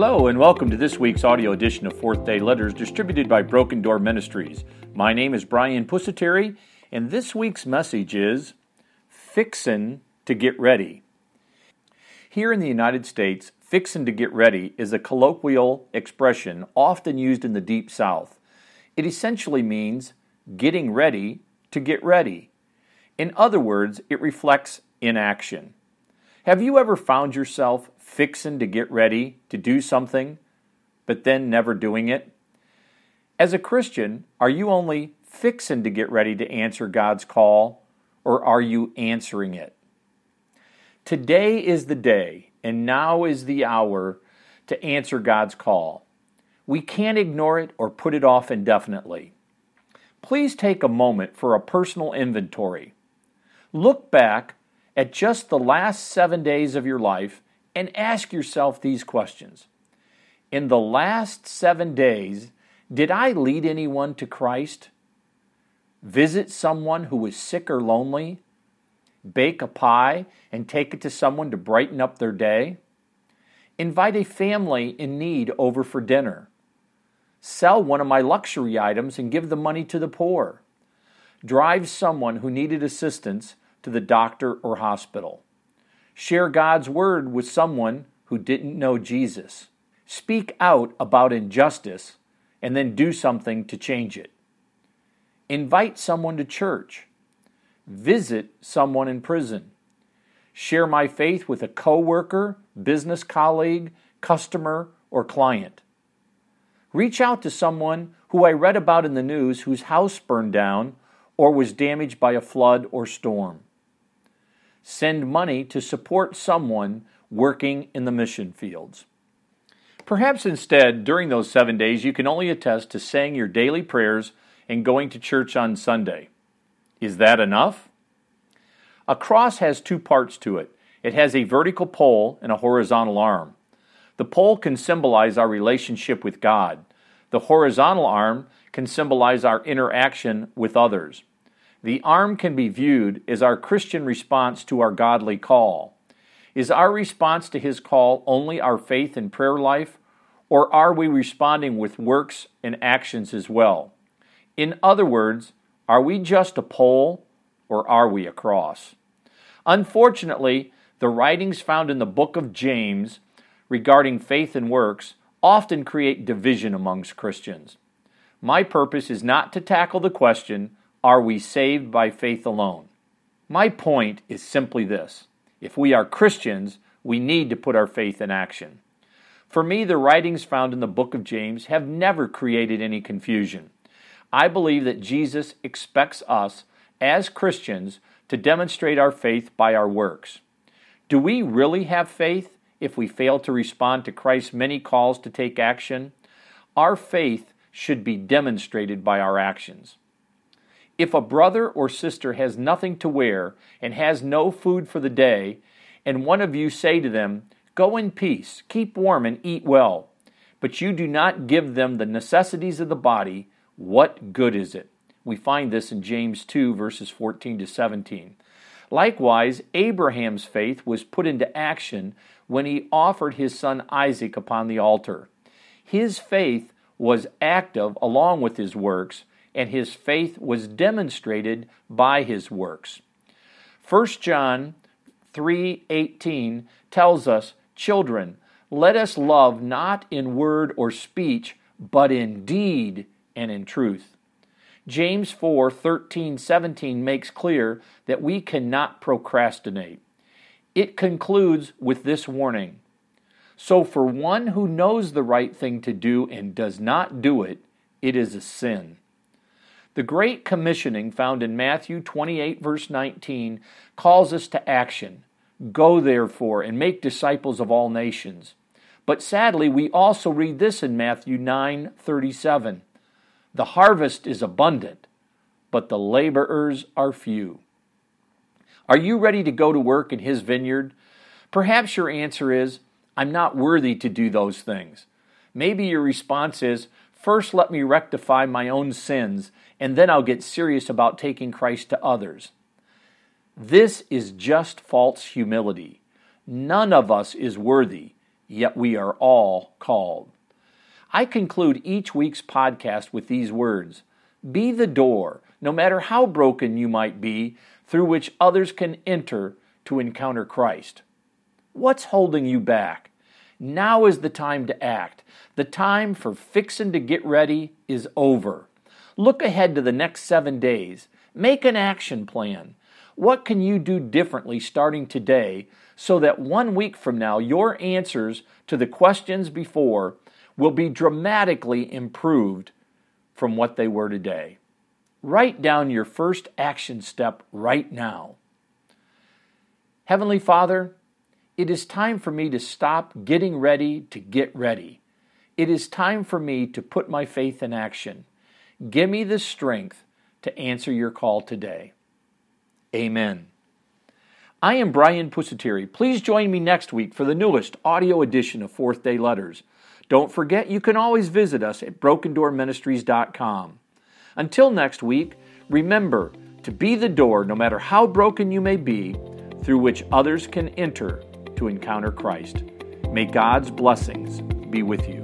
Hello and welcome to this week's audio edition of Fourth Day Letters distributed by Broken Door Ministries. My name is Brian Pusateri, and this week's message is Fixin' to Get Ready. Here in the United States, fixin' to get ready is a colloquial expression often used in the Deep South. It essentially means getting ready to get ready. In other words, it reflects inaction. Have you ever found yourself fixin' to get ready to do something, but then never doing it? As a Christian, are you only fixin' to get ready to answer God's call, or are you answering it? Today is the day, and now is the hour to answer God's call. We can't ignore it or put it off indefinitely. Please take a moment for a personal inventory. Look back at just the last 7 days of your life and ask yourself these questions. In the last 7 days, did I lead anyone to Christ? Visit someone who was sick or lonely? Bake a pie and take it to someone to brighten up their day? Invite a family in need over for dinner? Sell one of my luxury items and give the money to the poor? Drive someone who needed assistance to the doctor or hospital? Share God's word with someone who didn't know Jesus? Speak out about injustice and then do something to change it? Invite someone to church? Visit someone in prison? Share my faith with a coworker, business colleague, customer, or client? Reach out to someone who I read about in the news whose house burned down or was damaged by a flood or storm? Send money to support someone working in the mission fields. Perhaps instead, during those 7 days, you can only attest to saying your daily prayers and going to church on Sunday. Is that enough? A cross has two parts to it. It has a vertical pole and a horizontal arm. The pole can symbolize our relationship with God. The horizontal arm can symbolize our interaction with others. The arm can be viewed as our Christian response to our godly call. Is our response to His call only our faith and prayer life, or are we responding with works and actions as well? In other words, are we just a pole, or are we a cross? Unfortunately, the writings found in the book of James regarding faith and works often create division amongst Christians. My purpose is not to tackle the question, are we saved by faith alone? My point is simply this. If we are Christians, we need to put our faith in action. For me, the writings found in the book of James have never created any confusion. I believe that Jesus expects us, as Christians, to demonstrate our faith by our works. Do we really have faith if we fail to respond to Christ's many calls to take action? Our faith should be demonstrated by our actions. If a brother or sister has nothing to wear and has no food for the day, and one of you say to them, "Go in peace, keep warm and eat well," but you do not give them the necessities of the body, what good is it? We find this in James 2, verses 14 to 17. Likewise, Abraham's faith was put into action when he offered his son Isaac upon the altar. His faith was active along with his works, and his faith was demonstrated by his works. 1 John 3:18 tells us, "Children, let us love not in word or speech, but in deed and in truth." James 4:13-17 makes clear that we cannot procrastinate. It concludes with this warning. So for one who knows the right thing to do and does not do it, it is a sin. The Great Commissioning found in Matthew 28, verse 19, calls us to action. Go therefore and make disciples of all nations. But sadly, we also read this in Matthew 9:37. The harvest is abundant, but the laborers are few. Are you ready to go to work in His vineyard? Perhaps your answer is, I'm not worthy to do those things. Maybe your response is, first let me rectify my own sins, and then I'll get serious about taking Christ to others. This is just false humility. None of us is worthy, yet we are all called. I conclude each week's podcast with these words: be the door, no matter how broken you might be, through which others can enter to encounter Christ. What's holding you back? Now is the time to act. The time for fixing to get ready is over. Look ahead to the next 7 days. Make an action plan. What can you do differently starting today so that 1 week from now your answers to the questions before will be dramatically improved from what they were today? Write down your first action step right now. Heavenly Father, it is time for me to stop getting ready to get ready. It is time for me to put my faith in action. Give me the strength to answer your call today. Amen. I am Brian Pusateri. Please join me next week for the newest audio edition of Fourth Day Letters. Don't forget, you can always visit us at brokendoorministries.com. Until next week, remember to be the door, no matter how broken you may be, through which others can enter to encounter Christ. May God's blessings be with you.